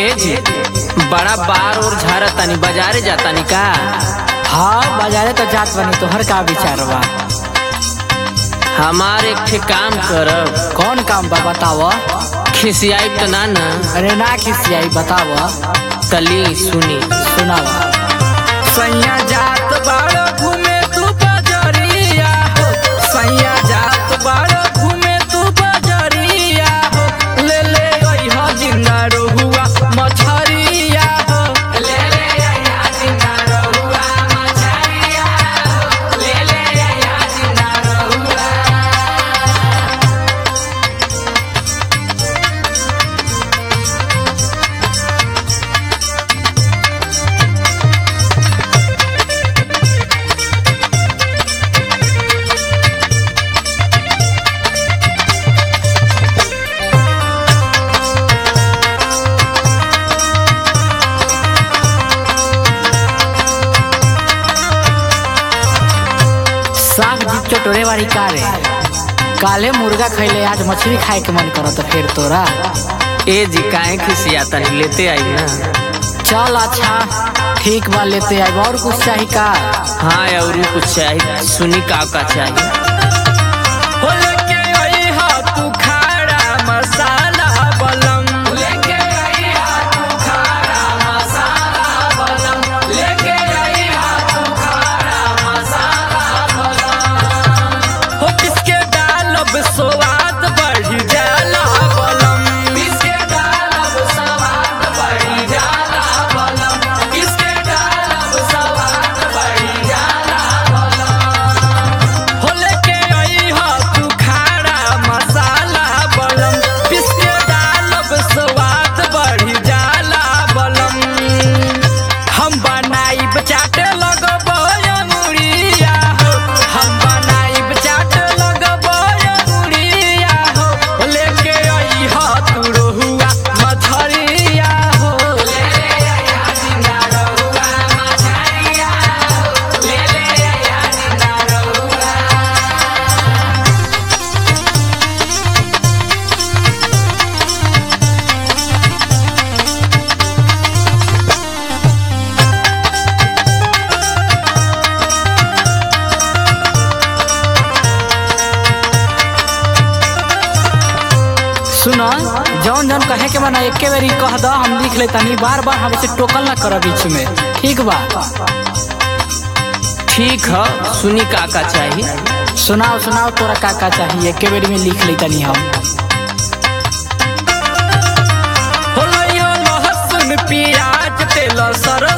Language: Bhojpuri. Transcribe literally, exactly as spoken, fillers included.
ए जी बड़ा बार और झारा तनी बाजारे जातानी का? हाँ बाजारे तो जात बनी, तोहर का विचार बा? हमारे एक ठे काम करब। कौन काम बा बताव? खिसियाई तो ना न? अरे ना खिसियाई, बताव। तली सुनी सुनावा। सैया जात बाड़ो घूमे तू बजरिया हो, सैया जात बाड़ो घूमे तू बजरिया हो, ले ले अइहा जिंदा रहुआ मछरिया हो, ले ले अइहा जिंदा रहुआ मछरिया हो, ले ले अइहा जिंदा रहुआ। साग जी चटोरे वाली का रे? काले मुर्गा खैले, आज मछली खाए के मन करत फिर तोरा। ए जी काहे खिसियातानी? लेते आई ना। चल अच्छा ठीक बा, लेते आए। और कुछ चाहिए का? हाँ और कुछ चाहिए, सुनी का का चाहिए। हो लेके अइहा तू खाड़ा मसाला बलम, लेके अइहा तू खाड़ा मसाला बलम, लेके अइहा तू खाड़ा मसाला बलम। हो किसके डालब स्वाद बढ़ी जाला बलम, किसके डालब स्वाद बढ़ी जाला बलम, किसके डालब स्वाद बढ़ी जाला बलम। हो लेके अइहा तू खाड़ा मसाला बलम, किसके डालब स्वाद बढ़ी जाला बलम। हम बनाइब चाटे लगबो अंगुरिया हो, हम बनाइब चाटे लगबो अंगुरिया हो, लेके अइहा तू रहुआ मछरिया हो, ले ले अइहा जिंदा रहुआ मछरिया हो, ले ले अइहा जिंदा रहुआ। सुनो, जौन जौन कहे के बना एके बेरी कह द, हम लिख ले तनी। बार बार हमसे टोकल ना कर बीच में, ठीक बा? ठीक है, सुनी का का चाहिए। सुनाओ सुनाओ, तोरा का का चाहिए, एके बेरी में लिख ले तनी हम। हो लइयो लहसुन प्याज तेल सर